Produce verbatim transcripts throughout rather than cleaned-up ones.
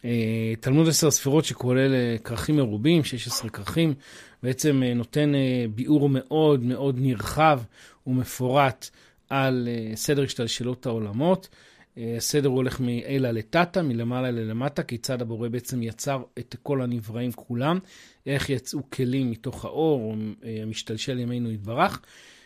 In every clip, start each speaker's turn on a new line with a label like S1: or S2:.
S1: תלמוד עשר ספירות שכולל כרכים מרובים, שש עשרה כרכים, בעצם נותן ביאור מאוד מאוד נרחב ומפורט על סדר השתלשלות העולמות. הסדר הולך מאלה לטאטה, מלמעלה ללמטה, כיצד הבורא בעצם יצר את כל הנבראים כולם, איך יצאו כלים מתוך האור, המשתלשל ימינו יתברך.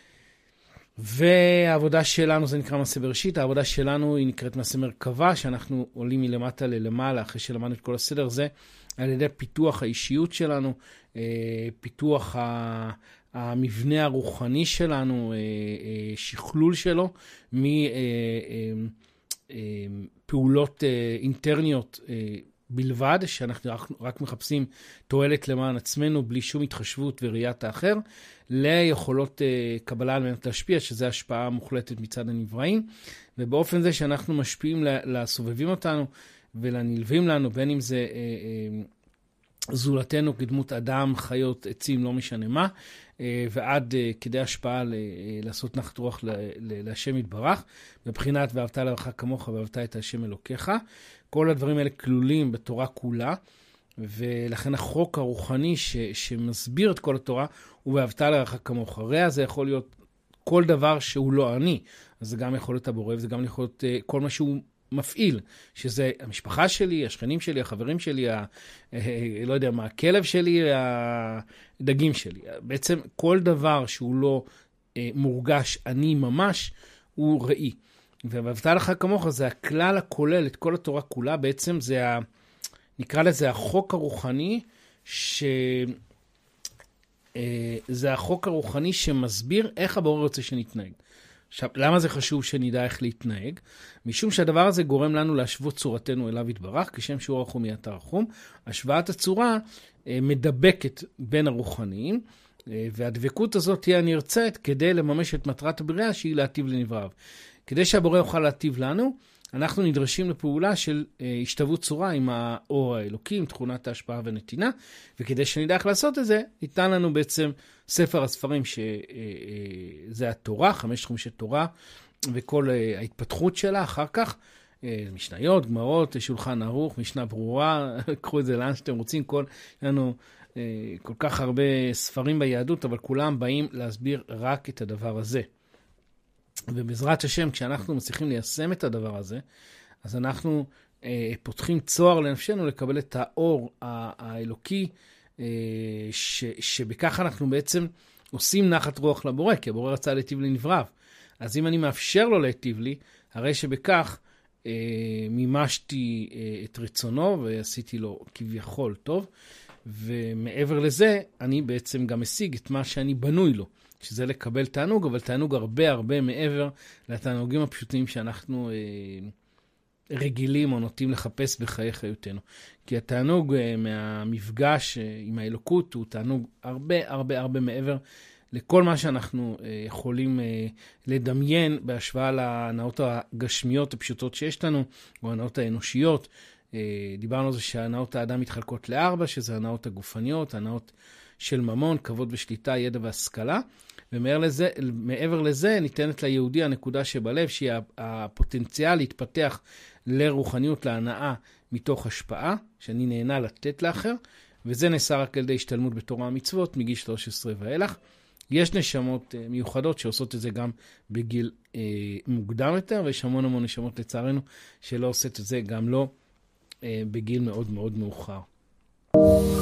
S1: והעבודה שלנו, זה נקרא מעשה בראשית, העבודה שלנו היא נקראת מעשה מרכבה, שאנחנו עולים מלמטה ללמעלה, אחרי שלמדנו את כל הסדר הזה, על ידי פיתוח האישיות שלנו, פיתוח המבנה הרוחני שלנו, שכלול שלו, מפעולות אינטרניות בלבד, שאנחנו רק, רק מחפשים תועלת למען עצמנו, בלי שום התחשבות וראיית האחר, ליכולות uh, קבלה על מנת להשפיע, שזה השפעה מוחלטת מצד הנבראים, ובאופן זה שאנחנו משפיעים לסובבים אותנו, ולנלווים לנו, בין אם זה uh, uh, זולתנו כדמות אדם, חיות, עצים, לא משנה מה, uh, ועד uh, כדי השפעה ל, uh, לעשות נחת רוח ל, ל, להשם יתברך, בבחינת ואהבת לרעך כמוך ואהבת את השם אלוקיך. כל הדברים האלה כלולים בתורה כולה, ולכן החוק הרוחני ש, שמסביר את כל התורה, הוא ואהבת לרעך כמוך. רע זה יכול להיות כל דבר שהוא לא אני, אז זה גם יכול להיות הבורא, וזה גם יכול להיות uh, כל מה שהוא מפעיל, שזה המשפחה שלי, השכנים שלי, החברים שלי, ה, uh, לא יודע מה, הכלב שלי, הדגים שלי. בעצם כל דבר שהוא לא uh, מורגש אני ממש, הוא ראי. ואהבת לרעך כמוך זה הכלל הכולל, את כל התורה כולה, בעצם זה ה... נקרא לזה החוק הרוחני, ש... זה החוק הרוחני שמסביר איך הבורא רוצה שנתנהג. עכשיו, למה זה חשוב שנדע איך להתנהג? משום שהדבר הזה גורם לנו להשוות צורתנו אליו יתברך, כשם שהוא רחום יהיה אתה רחום. השוואת הצורה מדבקת בין הרוחניים, והדבקות הזאת תהיה נרצית כדי לממש את מטרת הבריאה, שהיא להטיב לנבראיו. כדי שהבורא יוכל להטיב לנו, אנחנו נדרשים לפעולה של אה, השתוות צורה עם האור האלוקי, עם תכונת ההשפעה ונתינה, וכדי שנדע איך לעשות את זה, ניתן לנו בעצם ספר הספרים שזה אה, אה, התורה, חמש חומשי תורה, וכל אה, ההתפתחות שלה אחר כך, אה, משניות, גמרות, שולחן ערוך, משנה ברורה, קחו את זה לאן שאתם רוצים, כל, לנו אה, כל כך הרבה ספרים ביהדות, אבל כולם באים להסביר רק את הדבר הזה. ובעזרת השם, כשאנחנו מצליחים ליישם את הדבר הזה, אז אנחנו אה, פותחים צוהר לנפשנו לקבל את האור האלוקי, אה, ש, שבכך אנחנו בעצם עושים נחת רוח לבורא, כי הבורא רצה להיטיב לנבריו. אז אם אני מאפשר לו להיטיב לי, הרי שבכך אה, מימשתי אה, את רצונו, ועשיתי לו כביכול טוב, ומעבר לזה, אני בעצם גם משיג את מה שאני בנוי לו. שזה לקבל תענוג, אבל תענוג הרבה הרבה מעבר לתענוגים הפשוטים שאנחנו אה, רגילים או נוטים לחפש בחיי חיותנו. כי התענוג אה, מהמפגש אה, עם האלוקות הוא תענוג הרבה הרבה הרבה מעבר לכל מה שאנחנו אה, יכולים אה, לדמיין בהשוואה להנאות הגשמיות הפשוטות שיש לנו, או הנאות האנושיות. אה, דיברנו על זה שהנאות האדם מתחלקות לארבע, שזה הנאות הגופניות, הנאות של ממון, כבוד ושליטה, ידע והשכלה. ומעבר לזה, מעבר לזה ניתנת ליהודי הנקודה שבלב, שהיא הפוטנציאל להתפתח לרוחניות, להנאה מתוך השפעה, שאני נהנה לתת לאחר, וזה נעשה רק על ידי השתלמות בתורה המצוות, מגיל שלוש עשרה ואילך. יש נשמות מיוחדות שעושות את זה גם בגיל אה, מוקדם יותר, ויש המון המון נשמות לצערנו שלא עושות את זה גם לא אה, בגיל מאוד מאוד מאוחר.